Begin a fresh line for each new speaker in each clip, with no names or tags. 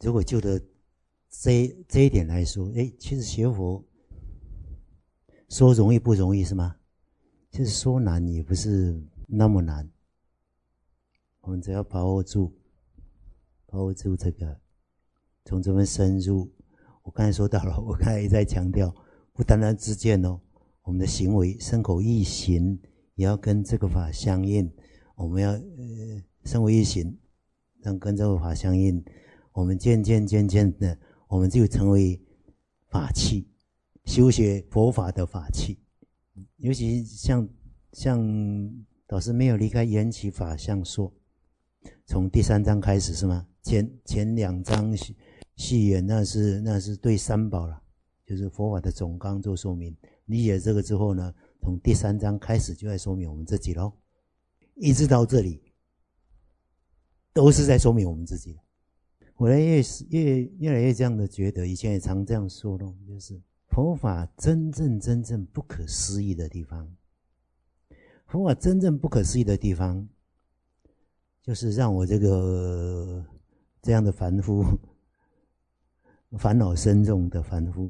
如果就的这一点来说，其实学佛说容易不容易是吗？其实说难也不是那么难，我们只要把握住这个，从这边深入。我刚才说到了，我刚才也在强调，不单单知见哦，我们的行为身口意行也要跟这个法相应。我们要身为意行，让跟这个法相应，我们渐渐的，我们就成为法器，修学佛法的法器。尤其像导师没有离开缘起法相说，从第3章开始是吗？前2章序言那是对三宝了，就是佛法的总纲做说明。理解这个之后呢，从第3章开始就在说明我们自己咯，一直到这里都是在说明我们自己。我越来越这样的觉得，以前也常这样说咯，就是佛法真正不可思议的地方，佛法真正不可思议的地方，就是让我这样的凡夫，烦恼深重的凡夫，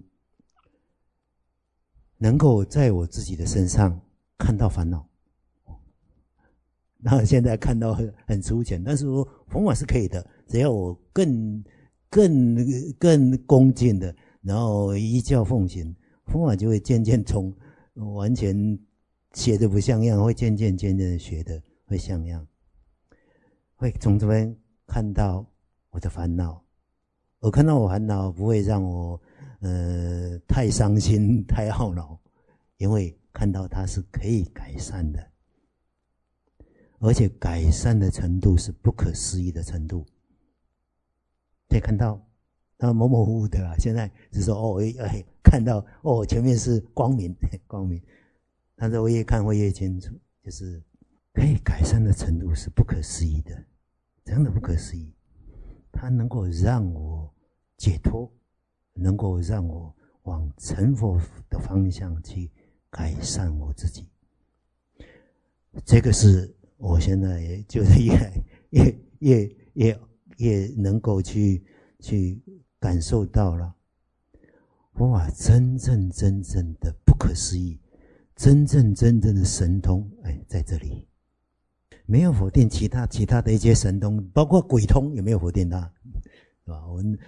能够在我自己的身上看到烦恼。那现在看到很粗浅，但是说佛法是可以的，只要我更恭敬的，然后依教奉行，佛法就会渐渐从完全学的不像样，会渐渐的学的会像样，会从这边看到我的烦恼。我看到我烦恼不会让我太伤心太懊恼，因为看到它是可以改善的，而且改善的程度是不可思议的程度。可以看到它模模糊糊的啦，现在只是说看到前面是光明，但是我越看会越清楚，就是可以改善的程度是不可思议的，真的不可思议。它能够让我解脱，能够让我往成佛的方向去改善我自己。这个是我现在也就是越能够去感受到了佛法真正的不可思议，真正的神通，在这里。没有否定其他的一些神通，包括鬼通也没有否定它，是吧？我们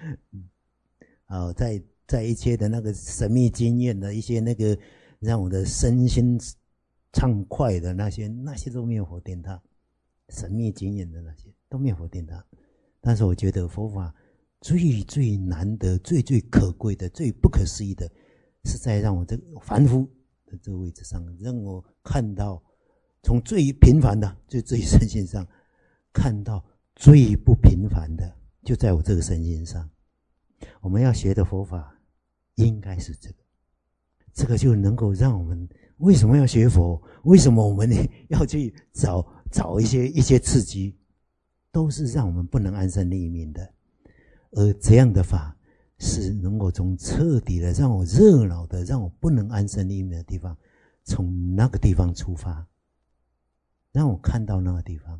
在一些的那个神秘经验的一些那个让我的身心畅快的那些都没有否定它，神秘经验的那些都没有否定它。但是我觉得佛法最难得、最可贵的、最不可思议的，是在让我这个凡夫的这个位置上，让我看到。从最平凡的最身心上看到最不平凡的，就在我这个身心上。我们要学的佛法应该是这个就能够让我们，为什么要学佛，为什么我们要去找一些刺激，都是让我们不能安身立命的。而这样的法是能够从彻底的让我热闹的，让我不能安身立命的地方，从那个地方出发，让我看到那个地方。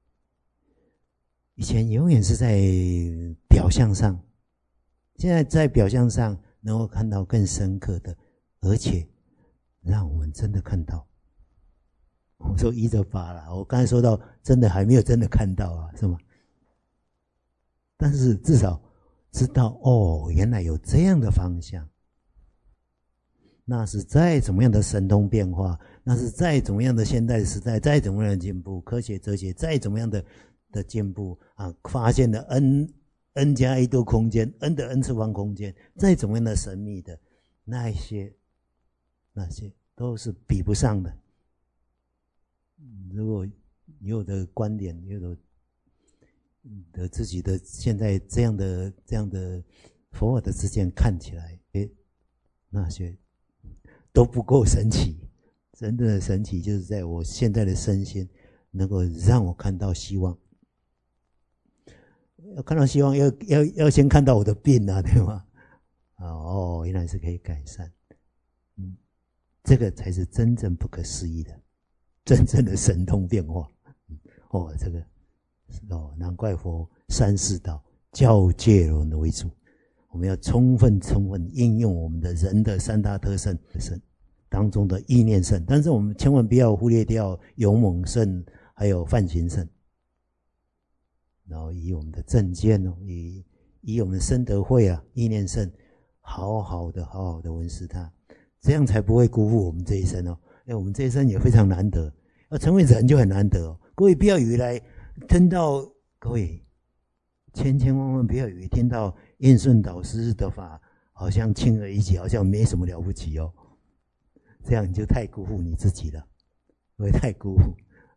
以前永远是在表象上，现在在表象上能够看到更深刻的，而且让我们真的看到。我说依着法啦，我刚才说到真的还没有真的看到啊，是吗？但是至少知道原来有这样的方向。那是再怎么样的神通变化，那是再怎么样的现代时代，再怎么样的进步，科学哲学再怎么样的进步啊，发现了 n 加 a 多空间 ，n 的 n 次方空间，再怎么样的神秘的那些都是比不上的。如果有的观点，有的自己的现在这样的佛法的知见看起来，那些都不够神奇。真正的神奇就是在我现在的身心能够让我看到希望。要看到希望，要先看到我的病啊，对吗？原来是可以改善。这个才是真正不可思议的，真正的神通变化。这个难怪佛三世道教戒论为主。我们要充分应用我们的人的三大特性当中的意念圣，但是我们千万不要忽略掉勇猛圣还有梵行圣，然后以我们的正见以我们的深德慧意念圣，好好的闻思它，这样才不会辜负我们这一生因为我们这一生也非常难得，要成为人就很难得各位不要以为来听到，各位千万不要以为听到印顺导师的法好像轻而易举，好像没什么了不起这样你就太辜负你自己了，会太辜负。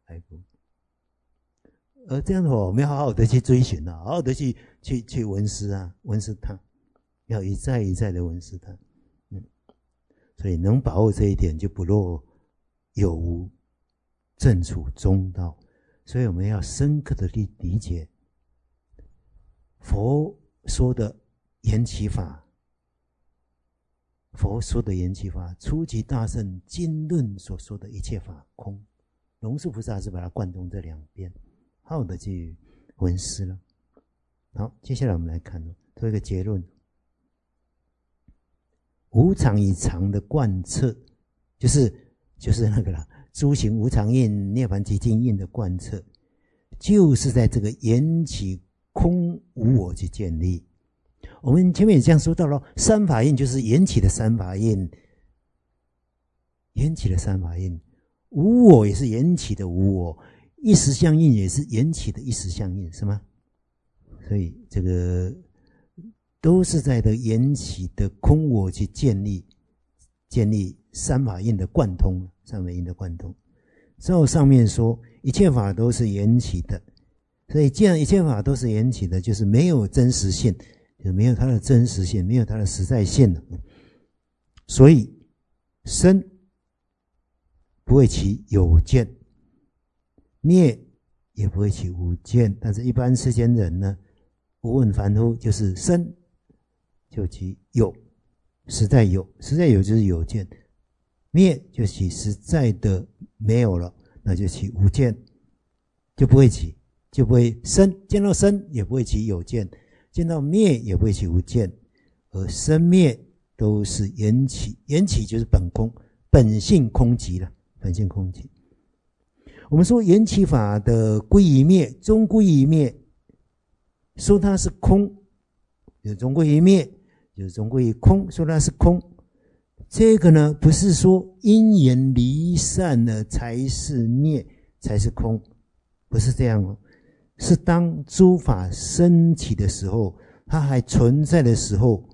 而这样的话，我们要好好的去追寻好好的去闻思闻思它，要一再的闻思它。所以能把握这一点，就不落有无，正处中道。所以我们要深刻的理解佛说的缘起法，初级大乘经论所说的一切法空。龙树菩萨是把它贯通这两边，好的去闻思了。好，接下来我们来看做一个结论。无常以常的贯彻，就是那个啦，诸行无常印、涅槃寂静印的贯彻，就是在这个缘起空无我去建立。我们前面也这样说到了，三法印就是缘起的三法印，无我也是缘起的无我，一时相应也是缘起的一时相应，是吗？所以这个都是在的缘起的空我去建立三法印的贯通，上面说一切法都是缘起的，所以既然一切法都是缘起的，就是没有真实性，就没有它的真实性，没有它的实在性了。所以生不会起有见，灭也不会起无见。但是一般世间人呢，无问凡夫就是生就起有，实在有就是有见，灭就起实在的没有了，那就起无见，就不会生，见到生也不会起有见，见到灭也不会起无见，而生灭都是缘起，缘起就是本空，本性空寂了，本性空寂。我们说缘起法的归于灭，终归于灭，说它是空，就终归于灭，就是终归于空，说它是空。这个呢，不是说因缘离散了才是灭，才是空，不是这样是当诸法升起的时候，它还存在的时候，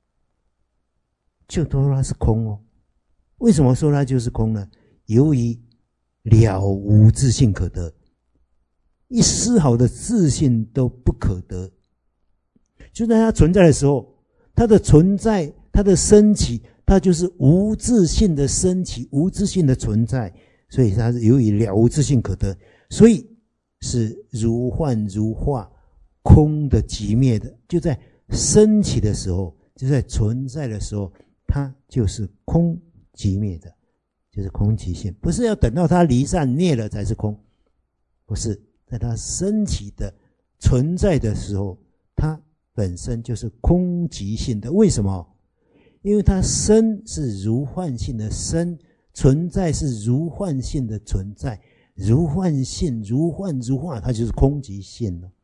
就说它是空为什么说它就是空呢？由于了无自性可得，一丝毫的自性都不可得。就在它存在的时候，它的存在，它的升起，它就是无自性的升起，无自性的存在，所以它是由于了无自性可得，所以是如幻如化，空的即灭的。就在升起的时候，就在存在的时候，它就是空即灭的，就是空即性。不是要等到它离散灭了才是空，不是，在它升起的存在的时候，它本身就是空即性的。为什么？因为它生是如幻性的生，存在是如幻性的存在，如幻性，如幻如化，它就是空即性了。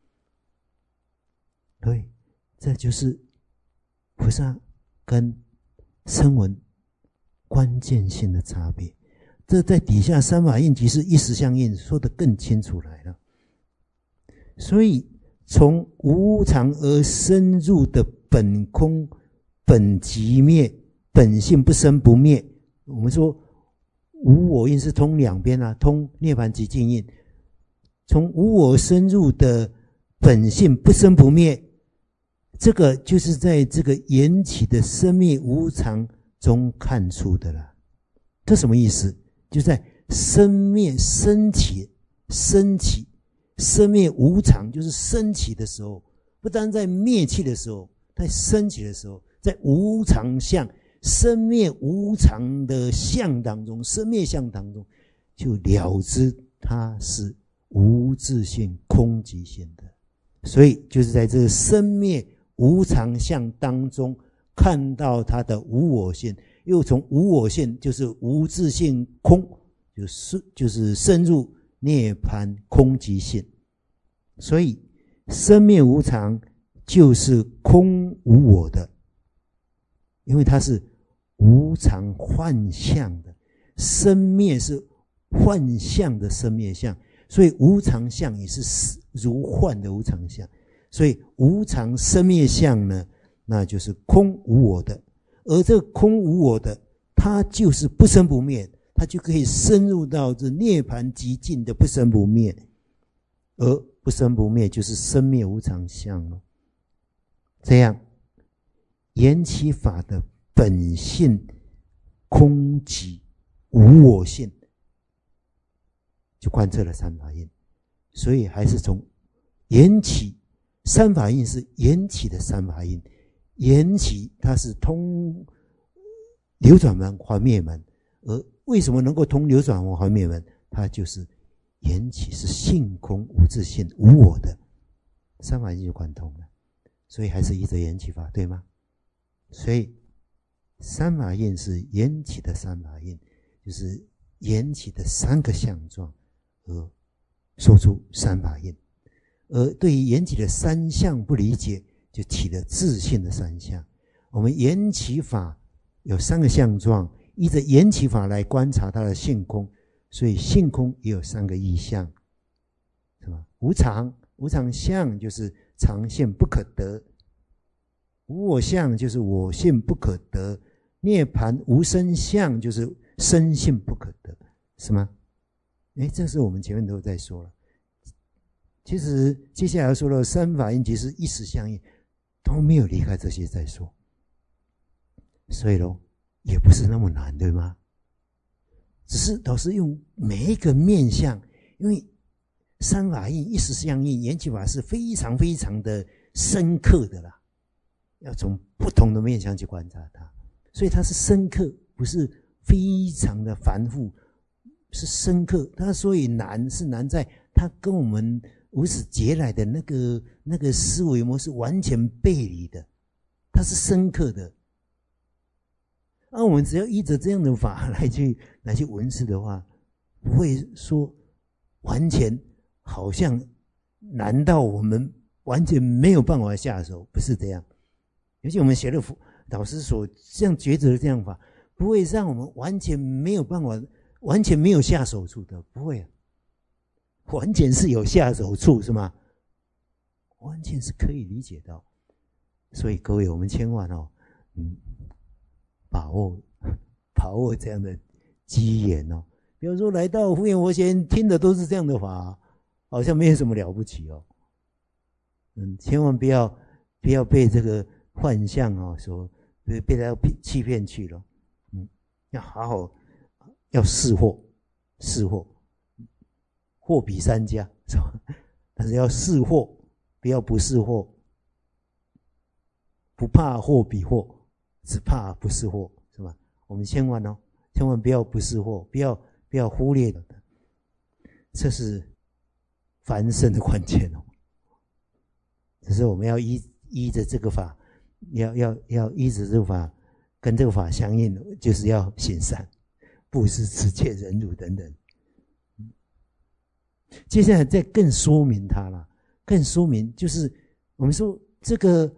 对，这就是菩萨跟声闻关键性的差别。这在底下三法印即是一时相应说得更清楚来了。所以从无常而深入的本空本即灭，本性不生不灭。我们说无我印是通两边通涅槃寂静印。从无我深入的本性不生不灭，这个就是在这个缘起的生灭无常中看出的了。这什么意思？就在生灭升起生灭无常，就是升起的时候，不单在灭气的时候，在升起的时候，在无常相生灭无常的相当中，生灭相当中，就了知它是无自性空即性的， 所以就是在这个生灭无常相当中看到它的无我性，又从无我性就是无自性空，就是深入涅槃空寂性。所以生灭无常就是空无我的，因为它是无常幻象的，生灭是幻象的生灭相，所以无常相也是如幻的无常相。所以无常生灭相呢，那就是空无我的。而这个空无我的，它就是不生不灭，它就可以深入到这涅槃极境的不生不灭。而不生不灭就是生灭无常相了。这样缘起法的本性空寂无我性，就贯彻了三法印。所以还是从缘起，三法印是缘起的三法印。缘起它是通流转门还灭门，而为什么能够通流转门还灭门？它就是缘起是性空无自性无我的，三法印就贯通了。所以还是依着缘起法，对吗？所以三法印是缘起的三法印，就是缘起的三个相状而说出三法印。而对于缘起的三相不理解，就起了自性的三相。我们缘起法有三个相状，依着缘起法来观察它的性空，所以性空也有三个义相，是吧？无常，无常相就是常性不可得；无我相就是我性不可得；涅槃无生相就是生性不可得，是吗？这是我们前面都在说了。其实接下来说了三法印即是一时相应，都没有离开这些再说，所以咯也不是那么难，对吗？只是都是用每一个面向，因为三法印一时相应，缘起法是非常非常的深刻的啦，要从不同的面向去观察它，所以它是深刻，不是非常的繁复，是深刻。它所以难是难在它跟我们无始劫来的那个思维模式完全背离的，它是深刻的。我们只要依着这样的法来去闻思的话，不会说完全好像难道我们完全没有办法下手，不是这样。尤其我们学了老师所这样抉择的这样法，不会让我们完全没有办法，完全没有下手处的，不会完全是有下手处，是吗？完全是可以理解到。所以各位，我们千万把握这样的机缘比如说来到福严佛贤听的都是这样的法，好像没有什么了不起千万不要被这个幻象所被他欺骗去了。要好好要识货，货比三家，是吧？但是要识货，不要不识货。不怕货比货，只怕不识货，是吧？我们千万不要不识货，不要忽略的，这是凡圣的关键只是我们要依着这个法，要依着这个法，跟这个法相应，就是要行善、布施、持戒、忍辱等等。接下来再更说明它了，更说明就是我们说这个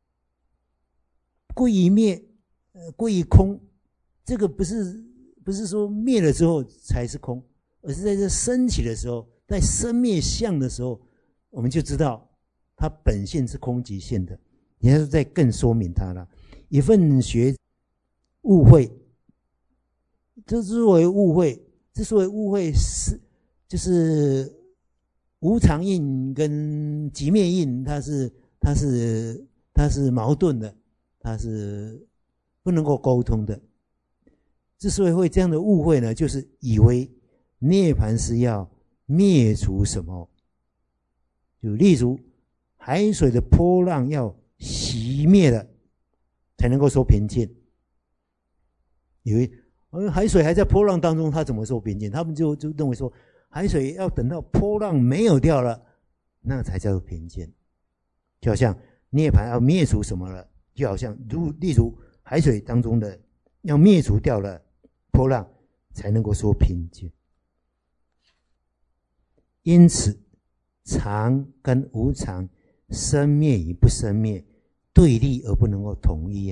归于灭，归于空，这个不是说灭了之后才是空，而是在这升起的时候，在生灭相的时候，我们就知道它本性是空寂性的。你要再更说明它了，一份学误会，之所以误会是就是无常印跟寂灭印，它是矛盾的，它是不能够沟通的。之所以会这样的误会呢，就是以为涅槃是要灭除什么，就例如海水的波浪要熄灭了才能够说平静，以为海水还在波浪当中，它怎么说平静？他们就认为说海水要等到波浪没有掉了，那才叫做平静。 就好像涅槃要灭除什么了，就好像例如海水当中的要灭除掉了波浪，才能够说平静。因此常跟无常，生灭与不生灭，对立而不能够统一。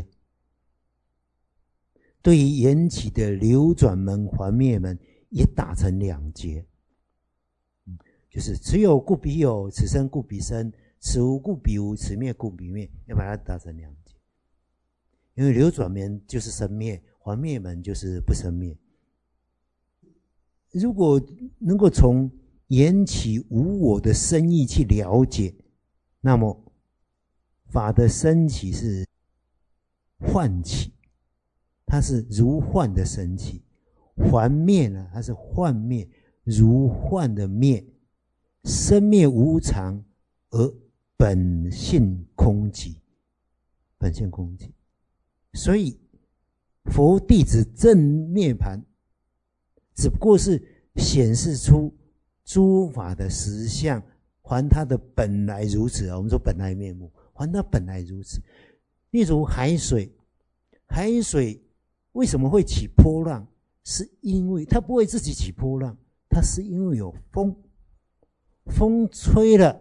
对于缘起的流转门、还灭门，也打成两截，就是此有故彼有，此生故彼生，此无故彼无，此灭故彼灭，要把它打成两截。因为流转门就是生灭，还灭门就是不生灭。如果能够从缘起无我的深意去了解，那么法的升起是幻起，它是如幻的升起；还灭呢，它是幻灭，如幻的灭。生灭无常，而本性空寂，本性空寂。所以佛弟子证涅槃，只不过是显示出诸法的实相，还它的本来如此。我们说本来面目，还它本来如此。例如海水，海水为什么会起波浪？是因为它不会自己起波浪，它是因为有风，风吹了，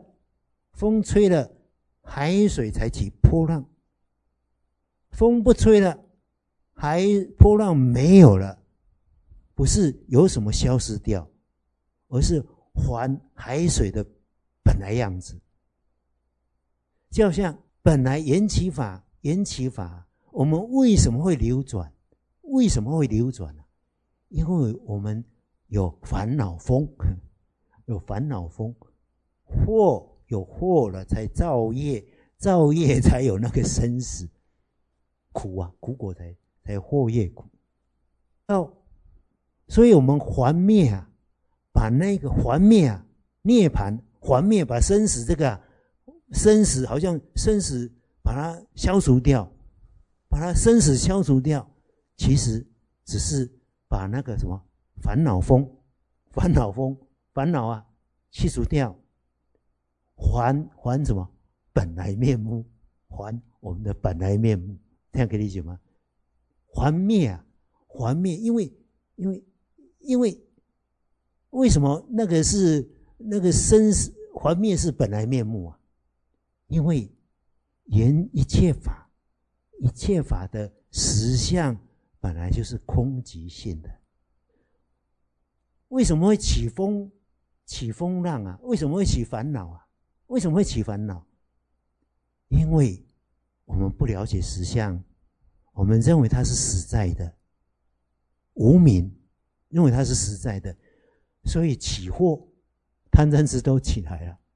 海水才起波浪。风不吹了，波浪没有了，不是有什么消失掉，而是还海水的本来样子。就好像本来缘起法，我们为什么会流转？为什么会流转呢？因为我们有烦恼风，有烦恼风，有惑了才造业，造业才有那个生死苦啊，苦果才惑业苦。所以我们还灭啊，把那个还灭啊，涅槃还灭，把生死这个生死好像生死把它消除掉，把它生死消除掉，其实只是把那个什么烦恼啊去除掉，还什么本来面目，还我们的本来面目。这样可以理解吗？还灭啊，还灭，因为为什么那个生死还灭是本来面目啊？因为一切法的实相本来就是空寂性的。为什么会起风浪啊？为什么会起烦恼啊？为什么会起烦恼？因为我们不了解实相，我们认为它是实在的，无明认为它是实在的，所以起惑、贪嗔痴都起来了。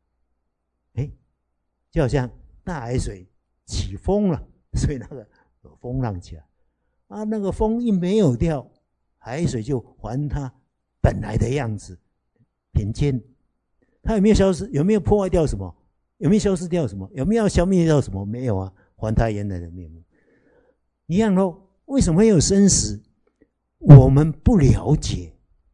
就好像大海水起风了，所以那个有风浪起来啊，那个风一没有掉，海水就还它本来的样子，平静。它有没有消失？有没有破坏掉什么？有没有消失掉什么？有没有消灭掉什么？没有啊，还它原来的面目。一样咯，为什么会有生死？我们不了解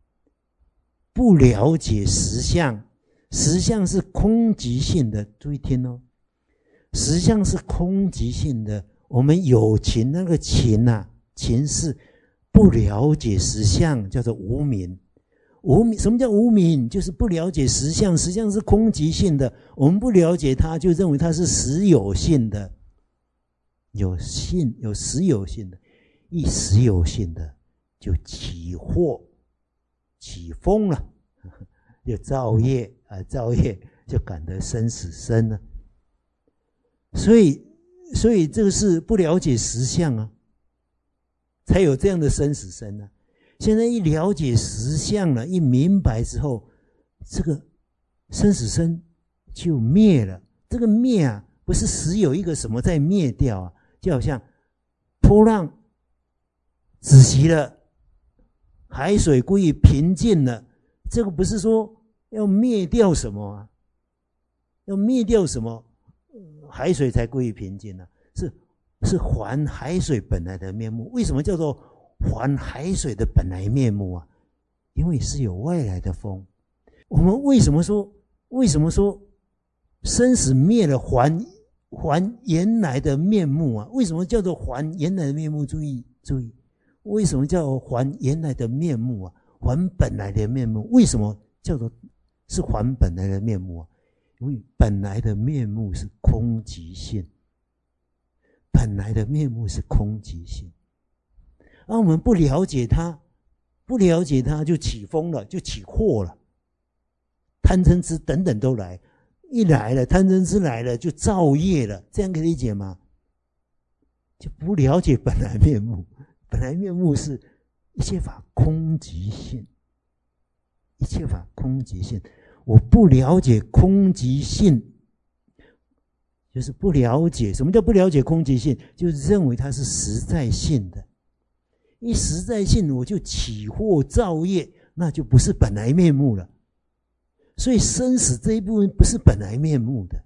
实相，实相是空寂性的，注意听哦，实相是空寂性的。我们有情，那个情啊，情是不了解实相，叫做无明。什么叫无明？就是不了解实相，实相是空寂性的，我们不了解它，就认为它是实有性的，有实有性的，一实有性的就起惑起风了，就造业啊，造业就感得生死生了。所以这个是不了解实相啊，才有这样的生死生啊。现在一了解实相了，一明白之后，这个生死生就灭了。这个灭啊，不是实有一个什么在灭掉啊，就好像波浪止息了，海水归于平静了，这个不是说要灭掉什么啊，要灭掉什么海水才归于平静啊，是还海水本来的面目。为什么叫做还海水的本来面目啊？因为是有外来的风。我们为什么说生死灭了还原来的面目啊！为什么叫做还原来的面目？注意，为什么叫还原来的面目啊？还本来的面目，为什么叫做是还本来的面目啊？因为本来的面目是空寂性，本来的面目是空寂性，而我们不了解它，就起风了，就起祸了，贪嗔痴等等都来，一来了，贪嗔痴来了就造业了，这样可以理解吗？就不了解本来面目，本来面目是一切法空寂性，一切法空寂性。我不了解空寂性，就是不了解。什么叫不了解空寂性？就是认为它是实在性的。一实在性，我就起惑造业，那就不是本来面目了。所以生死这一部分不是本来面目的。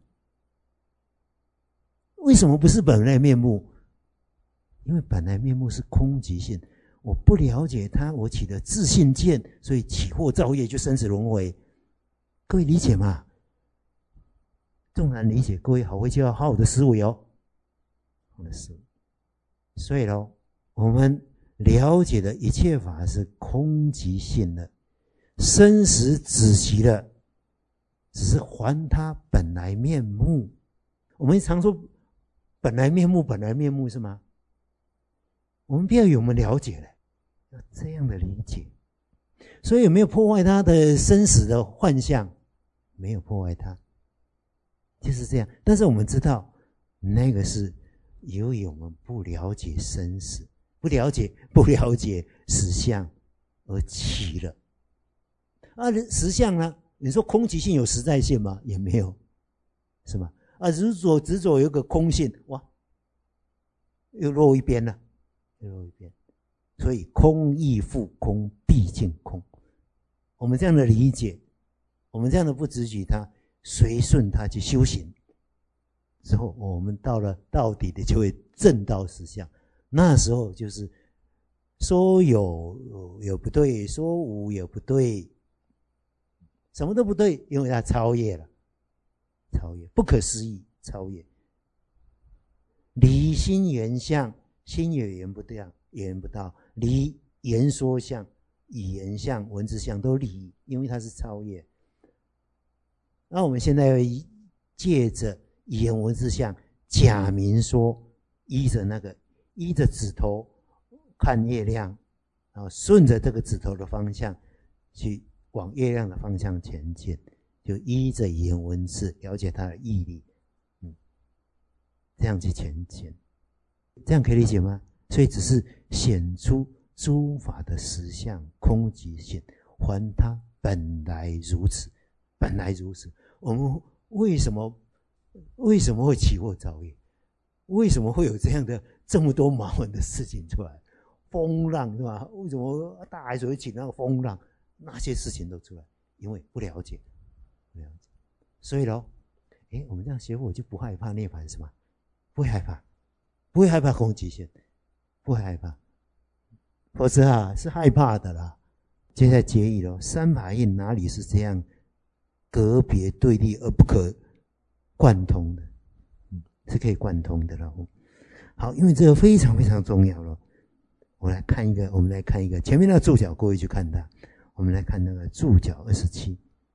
为什么不是本来面目？因为本来面目是空寂性，我不了解它，我起的自信见，所以起惑造业就生死轮回。各位理解吗？纵然理解，各位好会就要好好的思维哦，好的思维。所以咯，我们了解的一切法是空寂性的，生死止息了，只是还它本来面目。我们常说本来面目是吗？我们不要以为我们了解了，要这样的理解。所以有没有破坏他的生死的幻象？没有破坏他，就是这样。但是我们知道，那个是由于我们不了解生死，不了解实相而起了。实相呢？你说空寂性有实在性吗？也没有，是吗？执着有一个空性，哇，又落一边了，所以空亦复空，毕竟空。我们这样的理解，我们这样的不执取它，随顺它去修行之后，我们到底的就会证到实相。那时候就是说有不对，说无也不对，什么都不对，因为它超越了，不可思议，超越。离心缘相，心也缘不到，离言说相、语言相、文字相都离，因为它是超越。那我们现在要借着语言文字相假名说，依着指头看月亮，然后顺着这个指头的方向去往月亮的方向前进，就依着语言文字了解它的义理，这样去前进，这样可以理解吗？所以只是显出诸法的实相空寂性，还它本来如此，本来如此。我们为什么会起惑造业？为什么会有这么多麻烦的事情出来？风浪是吧？为什么大海水会起那个风浪？那些事情都出来，因为不了解。所以咯，我们这样学佛就不害怕涅槃是吗？不会害怕空寂性，不会害怕。否则是害怕的啦。接下来结义咯，三法印哪里是这样隔别对立而不可贯通的？是可以贯通的了。好，因为这个非常非常重要了。我们来看一个前面那个注脚，各位去看它。我们来看那个注脚27。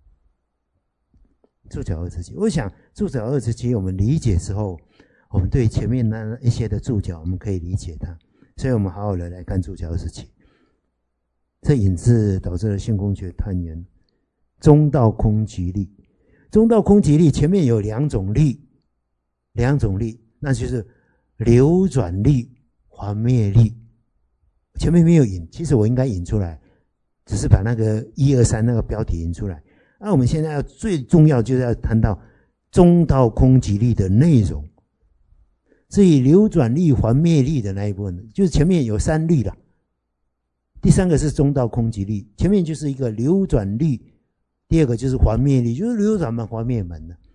注脚27，我想注脚27我们理解之后，我们对前面那一些的注脚我们可以理解它，所以我们好好的来看注脚27。这引自导致了性空学探源中道空寂力。中道空寂力前面有两种力，那就是流转力、还灭力。前面没有引，其实我应该引出来，只是把那个1、2、3那个标题引出来。那我们现在最重要就是要谈到中道空寂力的内容。至于流转力、还灭力的那一部分，就是前面有3力了。第3个是中道空寂力，前面就是一个流转力，第2个就是还灭力，就是流转门、还灭门了。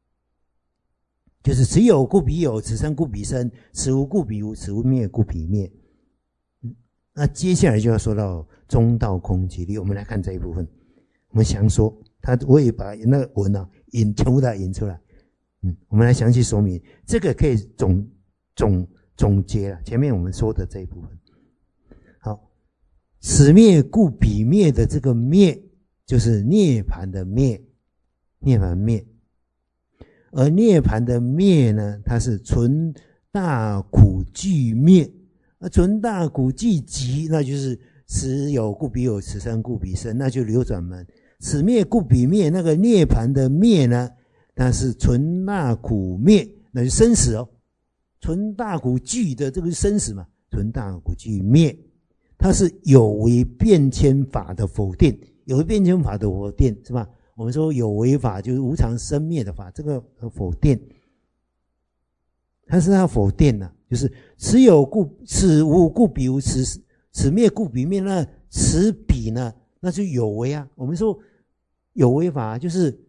就是此有故彼有，此生故彼生，此无故彼无，此无灭故彼灭。那接下来就要说到中道空寂力，我们来看这一部分。我们详说，我也把那个文全部都引出来。 我们来详细说明，这个可以总结了前面我们说的这一部分。好，此灭故彼灭的这个灭，就是涅槃的灭，涅槃灭。而涅槃的灭呢，它是存大苦具灭，存大苦具集，那就是此有故彼有，此生故彼生，那就流转门。此灭故彼灭，那个涅槃的灭呢，它是存大苦灭，那就生死哦。存大苦具的这个生死嘛，存大苦具灭，它是有为变迁法的否定，有为变迁法的否定是吧？我们说有为法就是无常生灭的法，这个否定，它是要否定的，就是此有故此无故彼无，此灭故彼灭，那此彼呢，那就有为啊。我们说有为法就是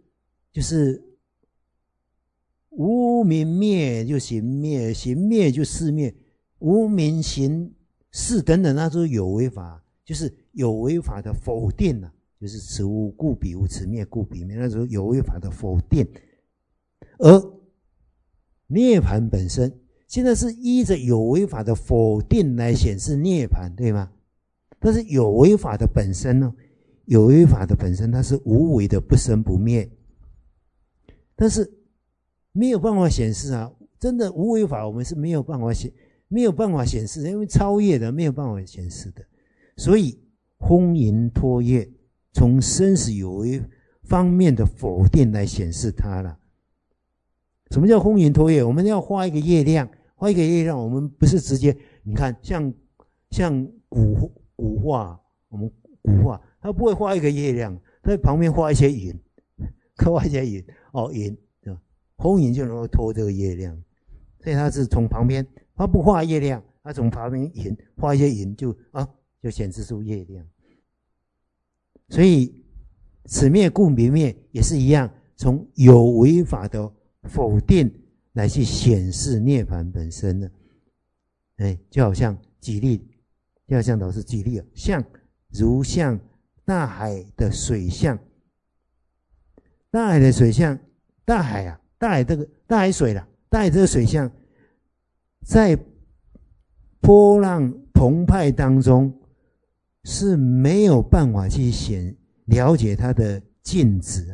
无明灭就行灭，行灭就事灭，无明行事等等，那都是有为法，就是有为法的否定啊，就是此无故彼无，此灭故彼灭，那时候有为法的否定。而涅槃本身现在是依着有为法的否定来显示涅槃，对吗？但是有为法的本身呢，有为法的本身它是无为的，不生不灭，但是没有办法显示啊，真的无为法我们是没有办法显示的，因为超越的没有办法显示的。所以轰淫脱越，从生死有为方面的否定来显示它了。什么叫轰淫脱越？我们要画一个月亮，画一个月亮，我们不是直接，你看像古画，我们古画它不会画一个月亮，它在旁边画一些云，画一些云哦，云轰淫就能够脱这个月亮，所以它是从旁边，它不画月亮，它从旁边云画一些云就显示出月亮。所以此灭故彼灭也是一样，从有为法的否定来去显示涅槃本身呢。就好像举例，就好像老师举例像大海的水象，大海的水象，大海水啦，大海这个水象，在波浪澎湃当中是没有办法去了解它的静止，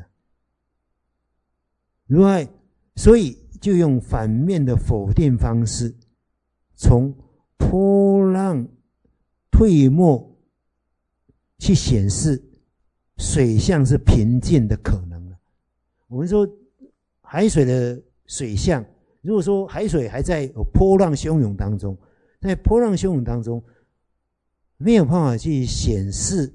所以就用反面的否定方式，从波浪退没去显示水象是平静的可能了。我们说海水的水象，如果说海水还在波浪汹涌当中，在波浪汹涌当中没有办法去显示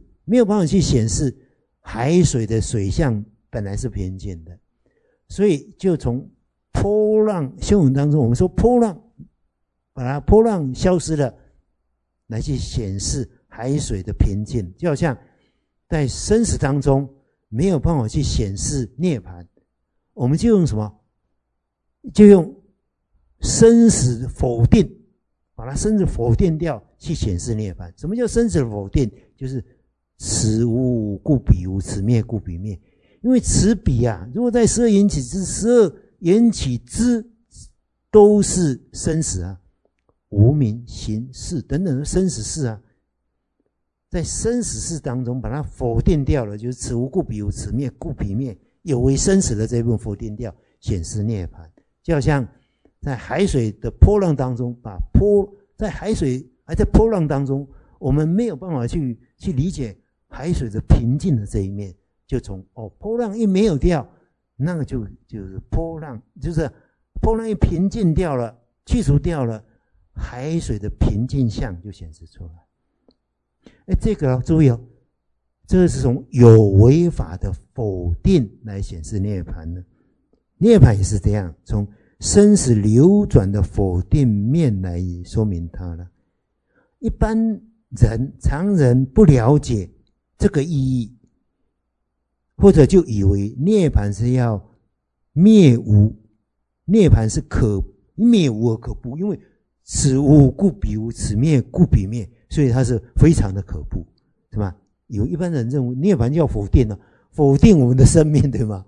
海水的水象本来是平静的，所以就从波浪汹涌当中，我们说把它波浪消失了，来去显示海水的平静。就好像在生死当中没有办法去显示涅槃，我们就用什么？就用生死否定，把它生死否定掉，去显示涅槃。什么叫生死否定？就是此无故彼无，此灭故彼灭。因为此彼啊，如果在12缘起之12缘起之都是生死啊，无明行识等等的生死事啊，在生死事当中把它否定掉了，就是此无故彼无，此灭故彼灭，有为生死的这一部分否定掉，显示涅槃。就好像在海水的波浪当中，在海水还在波浪当中，我们没有办法去理解海水的平静的这一面，就从波浪一没有掉，那个就是波浪，就是波浪一平静掉了，去除掉了，海水的平静相就显示出来。这个注意这是从有为法的否定来显示涅槃的。涅槃也是这样，从生死流转的否定面来说明它了。一般人常人不了解这个意义，或者就以为涅槃是要灭无，涅槃是灭无而可怖，因为此无故彼无，此灭故彼灭，所以它是非常的可怖，是吧？有一般人认为涅槃就要否定了，否定我们的生命，对吗？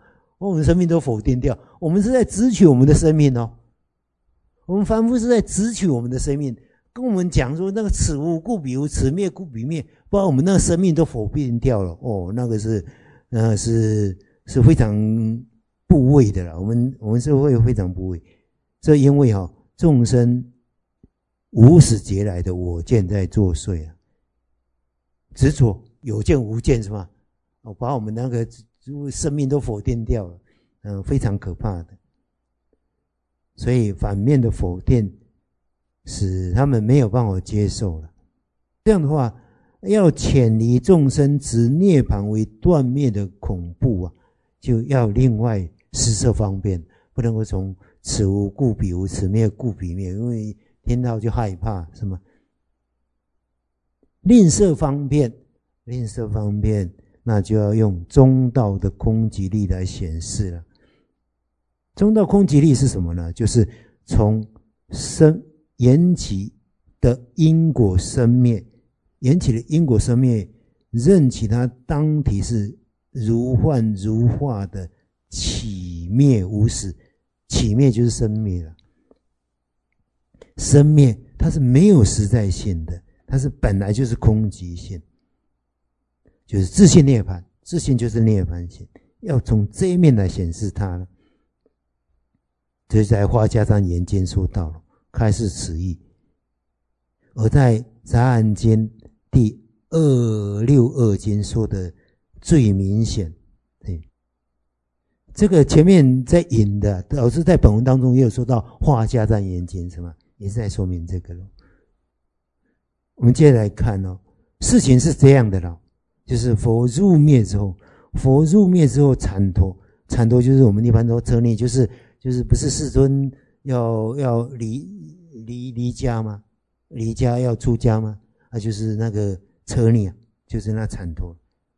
我们生命都否定掉。我们是在支取我们的生命哦，我们凡夫是在支取我们的生命，跟我们讲说那个此无故彼无，此灭故彼灭，把我们那个生命都否定掉了哦，那个是非常不畏的啦。我们社会非常不畏，这因为众生无始劫来的我见在作祟啊，执着有见无见是吧？把我们那个生命都否定掉了，非常可怕的。所以反面的否定使他们没有办法接受了。这样的话，要潜离众生执涅槃为断灭的恐怖啊，就要另外施设方便，不能够从此无故彼无，此灭故彼灭，因为听到就害怕，是吗？另设方便，那就要用中道的空寂力来显示了。中道空寂力是什么呢？就是从缘起的因果生灭，缘起的因果生灭，任其它当体是如幻如化的起灭无始。起灭就是生灭了，生灭它是没有实在性的，它是本来就是空寂性，就是自性涅槃，自性就是涅槃性，要从这一面来显示它了。这在花家藏言间说到了，开示此意。而在杂案经第262经说的最明显。这个前面在引的老师在本文当中也有说到花家藏言间是吗？也是在说明这个咯。我们接着来看事情是这样的咯，就是佛入灭之后产陀就是我们一般都车匿，就是不是世尊要离家吗？离家要出家吗？就是那个车匿啊，就是那产陀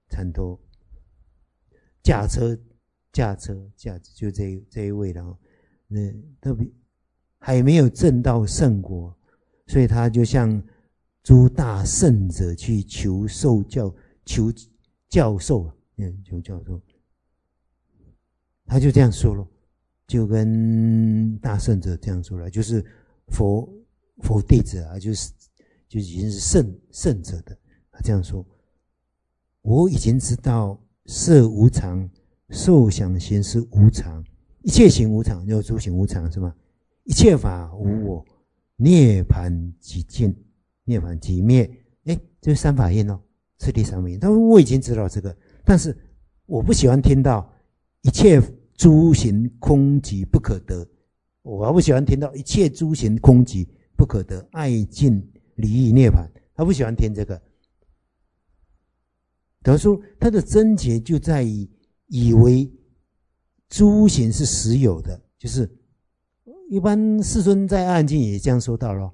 驾车就这一位了，特别还没有证到圣果，所以他就向诸大圣者去求教授，他就这样说了，就跟大圣者这样说了，就是佛弟子啊，就已经是圣者的，他这样说，我已经知道色无常，受想行识无常，一切行无常，就诸行无常是吗？一切法无我，涅槃即尽，涅槃即灭。这是三法印次第三法印。他说我已经知道这个，但是我不喜欢听到一切诸行空寂不可得，我不喜欢听到一切诸行空寂不可得，爱尽离异涅槃，他不喜欢听这个。他说他的症结就在于以为诸行是实有的，就是一般世尊在阿含经也这样说到了，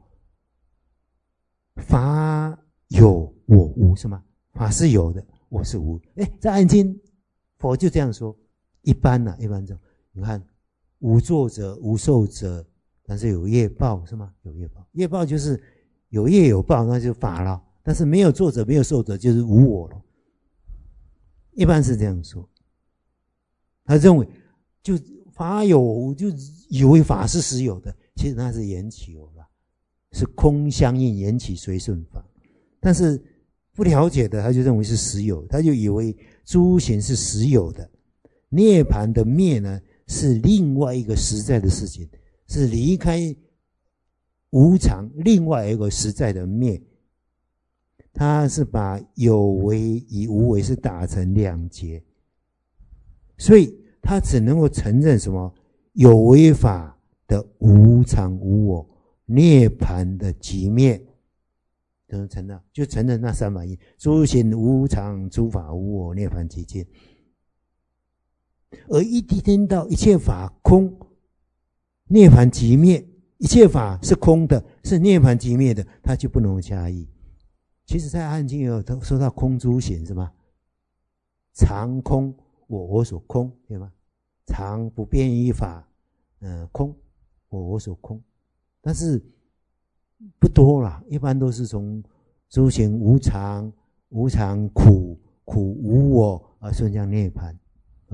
法有我无是吗？法是有的，我是无。在阿含经佛就这样说，一般这种你看无作者无受者，但是有业报是吗？有业报，业报就是有业有报，那就法了，但是没有作者没有受者就是无我了，一般是这样说。他认为就法有我无，就以为法是实有的，其实那是缘起有了，是空相应，缘起随顺法。但是不了解的他就认为是实有，他就以为诸行是实有的，涅槃的灭呢是另外一个实在的事情，是离开无常另外一个实在的灭。他是把有为与无为是打成两截，所以他只能够承认什么？有为法的无常无我，涅槃的即灭，就承认那三法印：诸行无常，诸法无我，涅槃即尽。而一听到一切法空，涅槃即灭，一切法是空的，是涅槃即灭的，他就不能加意。其实在阿含经也有说到空诸行是吗？常空我所空，对吗？常不变异法，空我所空，但是不多啦，一般都是从诸行无常，无常苦，苦无我而顺向涅槃，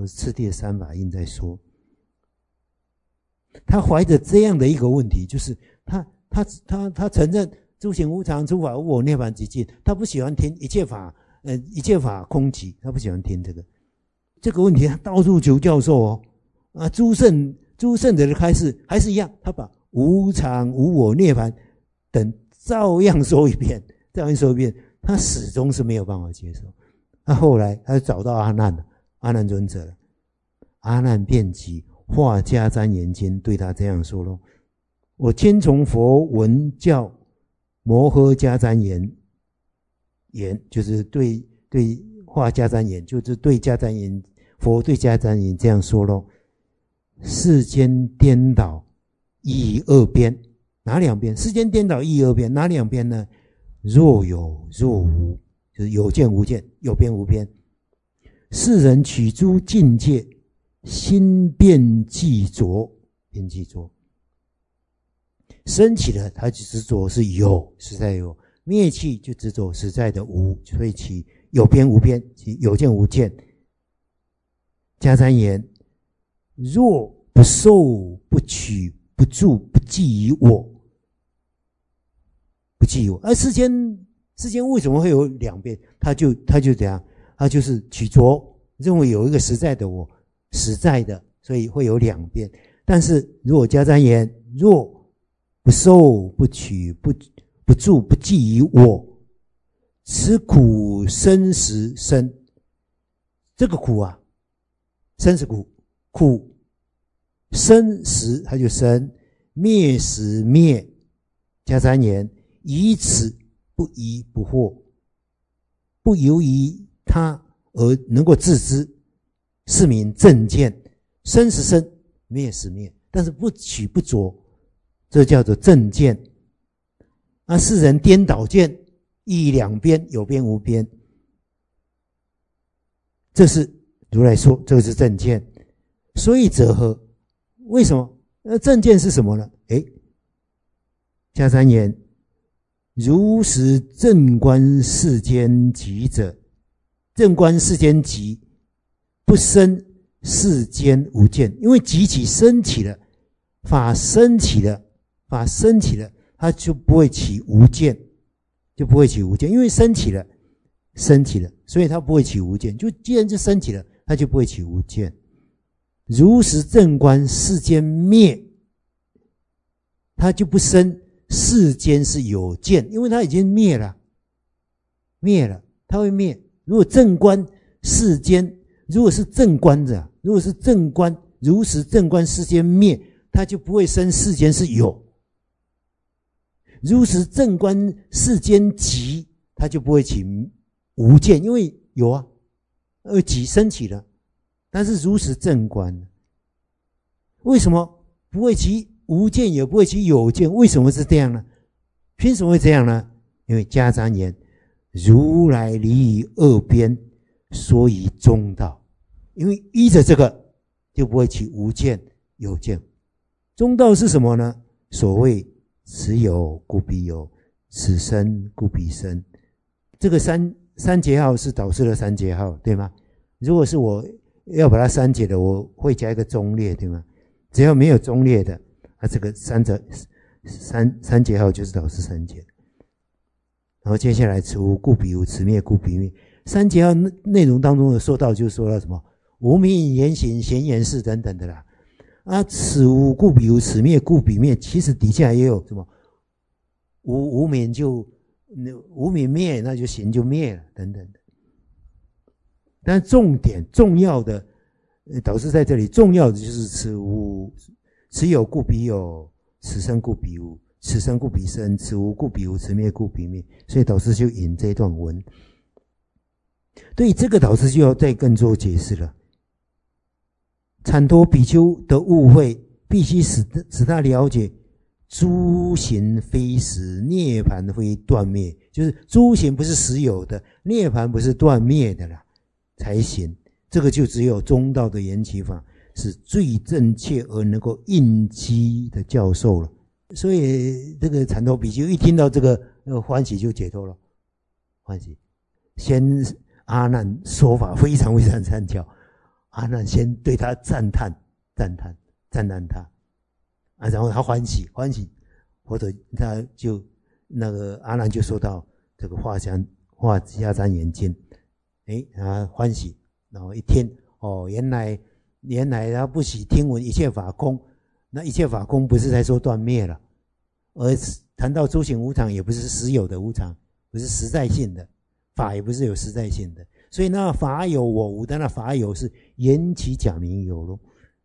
阿难先对他赞叹他然后他欢喜，或者他就那个阿难就说到这个话家瞻言经，他欢喜，然后一听原来他不喜听闻一切法空，那一切法空不是在说断灭了，而谈到诸行无常也不是实有的无常，不是实在性的，法也不是有实在性的，所以那法有我无的那法有是缘起假名有咯。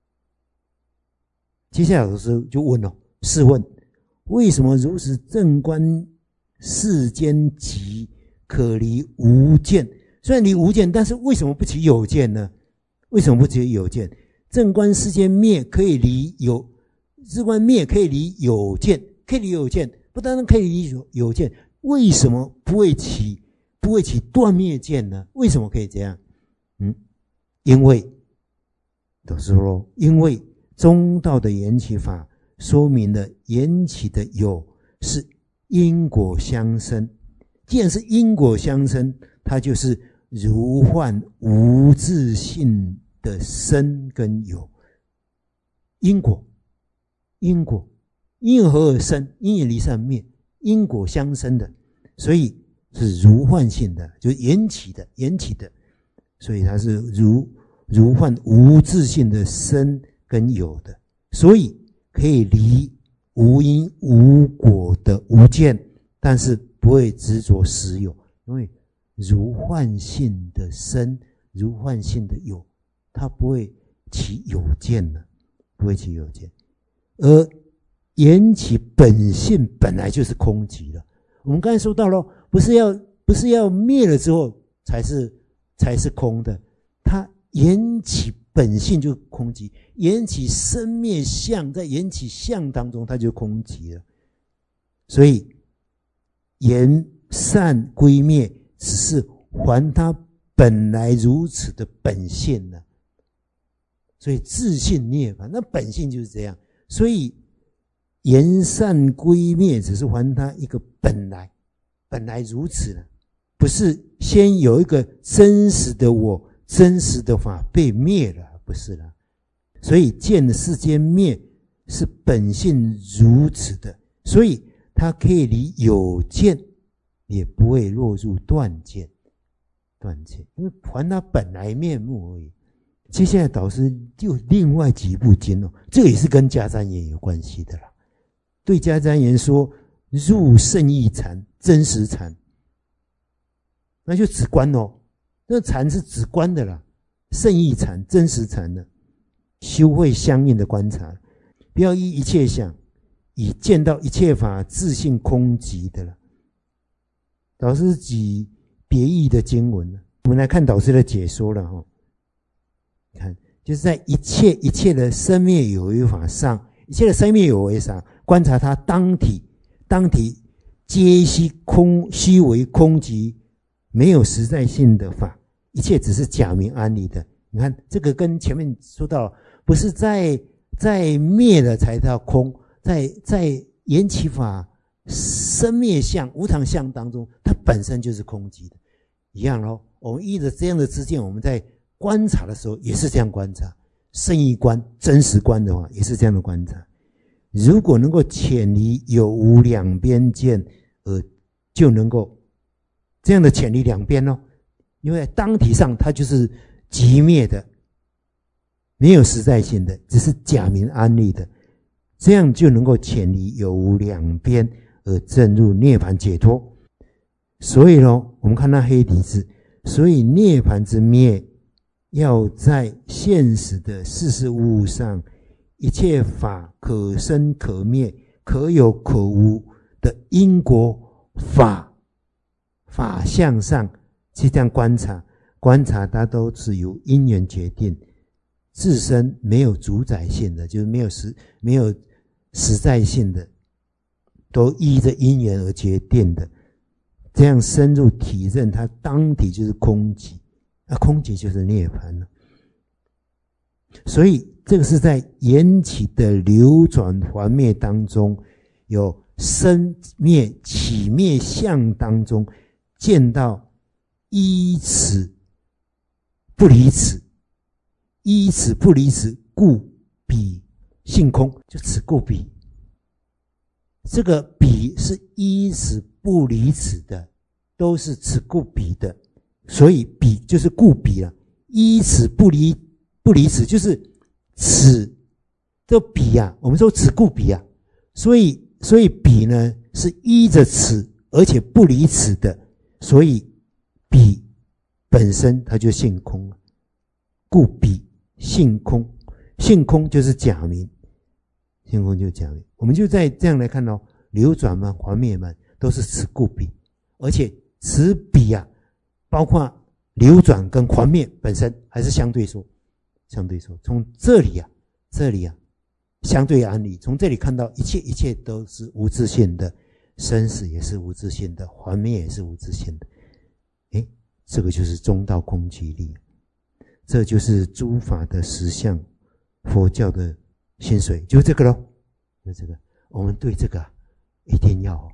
接下来老师就问了，试问为什么如此正观世间极可离无见？虽然离无见，但是为什么不起有见呢？为什么不起有见？正观世间灭可以离有，自观灭可以离有见，可以离有见，不单单可以离有见，为什么不会起断灭见呢？为什么可以这样？因为都是说，因为中道的缘起法说明了缘起的有是因果相生，既然是因果相生，它就是如幻无自性的生跟有。因果因何而生？因也离散灭，因果相生的，所以是如幻性的，就是缘起的，所以它是如幻无自性的生跟有的，所以可以离无因无果的无见，但是不会执着实有，因为如幻性的生，如幻性的有，它不会起有见的，不会起有见。而缘起本性本来就是空寂了。我们刚才说到了，不是要灭了之后才是空的，它缘起本性就空寂，缘起生灭相，在缘起相当中它就空寂了。所以缘散归灭只是还它本来如此的本性了。所以自性涅槃，那本性就是这样。所以缘散归灭只是还它一个本来如此了，不是先有一个真实的我，真实的法被灭了，不是了。所以见世间灭是本性如此的，所以它可以离有见，也不会落入断见，因为还它本来面目而已。接下来导师就另外几部经这也是跟迦旃延有关系的啦。对迦旃延说，入圣义禅，真实禅，那就止观那禅是止观的啦，圣义禅，真实禅的，修会相应的观察，不要依一切想，以见到一切法自性空寂的了。导师举别义的经文，我们来看导师的解说了看，就是在一切的生灭有为法上，一切的生灭有为上，观察它当体皆悉为空寂，没有实在性的法，一切只是假名安理的。你看这个跟前面说到，不是在灭了才叫空，在缘起法生灭相无常相当中，它本身就是空寂的，一样咯。我们依着这样的知见，我们在观察的时候也是这样观察，圣义观、真实观的话也是这样的观察。如果能够潜离有无两边见，就能够这样的潜离两边因为当体上它就是寂灭的，没有实在性的，只是假名安立的，这样就能够潜离有无两边，而证入涅槃解脱。所以我们看那黑底字，所以涅槃之灭要在现实的事事物物上，一切法可生可灭，可有可无的因果法相上去这样观察，它都是由因缘决定，自身没有主宰性的，就是没有实在性的，都依着因缘而决定的。这样深入体认，它当体就是空寂，空寂就是涅槃了。所以这个是在缘起的流转还灭当中，有生灭起灭相当中，见到依此不离此， 依此不离此，故彼性空，就此故彼。这个彼是依此不离此的，都是此故彼的，所以彼就是故彼了。依此不离此，就是此这彼啊，我们说此故彼啊，所以彼呢是依着此而且不离此的，所以彼本身它就性空了，故彼性空。性空就是假名，性空就是假名。我们就在这样来看哦，流转嘛，还灭嘛，都是此故彼，而且此彼啊，包括流转跟还灭本身还是相对说，从这里啊，相对安理，从这里看到一切都是无自性的，生死也是无自性的，还灭也是无自性的。这个就是中道空寂力，这就是诸法的实相，佛教的心髓，就这个咯，就这个。我们对这个一定要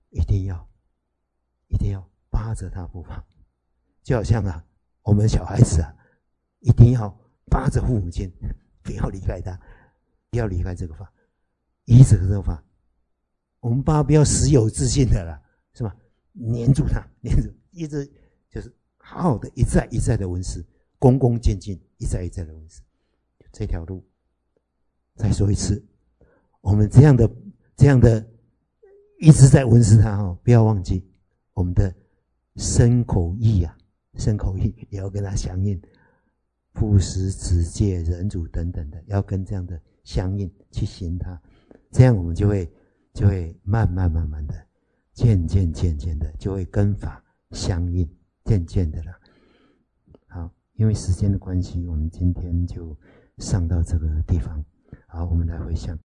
扒着他不放，就好像我们小孩子一定要扒着父母亲，不要离开他，不要离开这个法，依着这个法，我们不要实有自信的了，是吧？黏住他，一直就是好好的一再的闻思，恭恭敬敬，一再的闻思，这条路。再说一次，我们这样的一直在闻思他不要忘记我们的身口意也要跟他相应，布施、持戒、忍辱等等的，要跟这样的相应去行它，这样我们就会慢慢的，渐渐的就会跟法相应，渐渐的了。好，因为时间的关系，我们今天就上到这个地方。好，我们来回想。